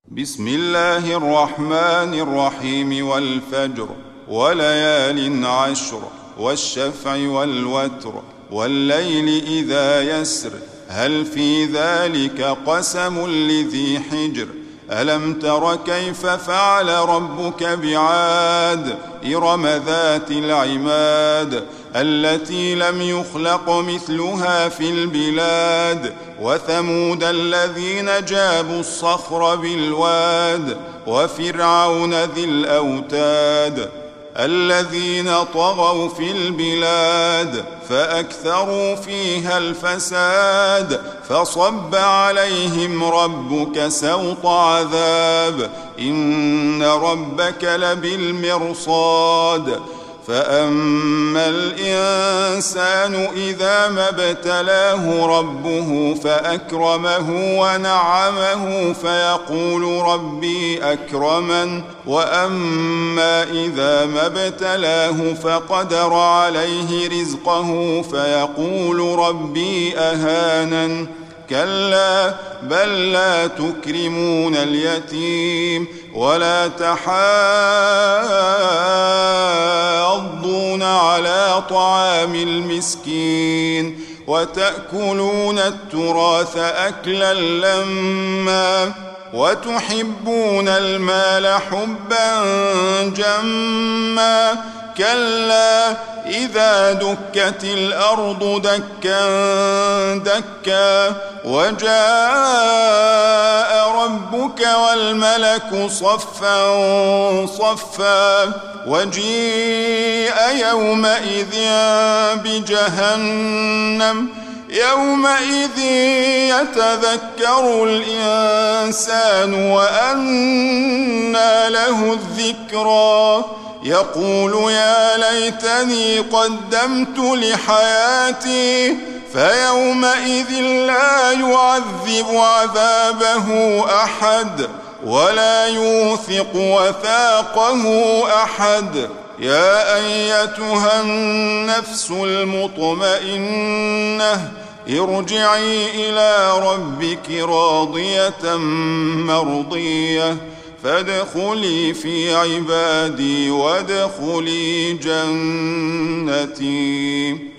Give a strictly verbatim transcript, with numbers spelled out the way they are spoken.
بسم الله الرحمن الرحيم والفجر وليال عشر والشفع والوتر والليل إذا يسر هل في ذلك قسم لذي حجر ألم تر كيف فعل ربك بعاد إرم ذات العماد التي لم يخلق مثلها في البلاد وثمود الذين جابوا الصخر بالواد وفرعون ذي الأوتاد الذين طغوا في البلاد فأكثروا فيها الفساد فصب عليهم ربك سوط عذاب إن ربك لبالمرصاد فأما الإنسان إذا ما ابتلاه ربه فأكرمه ونعمه فيقول ربي أكرمن وأما إذا ما ابتلاه فقدر عليه رزقه فيقول ربي أهانن كلا بل لا تكرمون اليتيم ولا تحاضون على طعام المسكين وتأكلون التراث أكلا لما وتحبون المال حبا جما كلا إذا دكت الأرض دكا دكا وجاء ربك والملك صفا صفا وجيء يومئذ بجهنم يومئذ يتذكر الإنسان وأنى له الذكرى يقول يا ليتني قدمت لحياتي فيومئذ لا يعذب عذابه أحد ولا يوثق وثاقه أحد يا أيتها النفس المطمئنة ارجعي إلى ربك راضية مرضية فادخلي في عبادي وادخلي جنتي.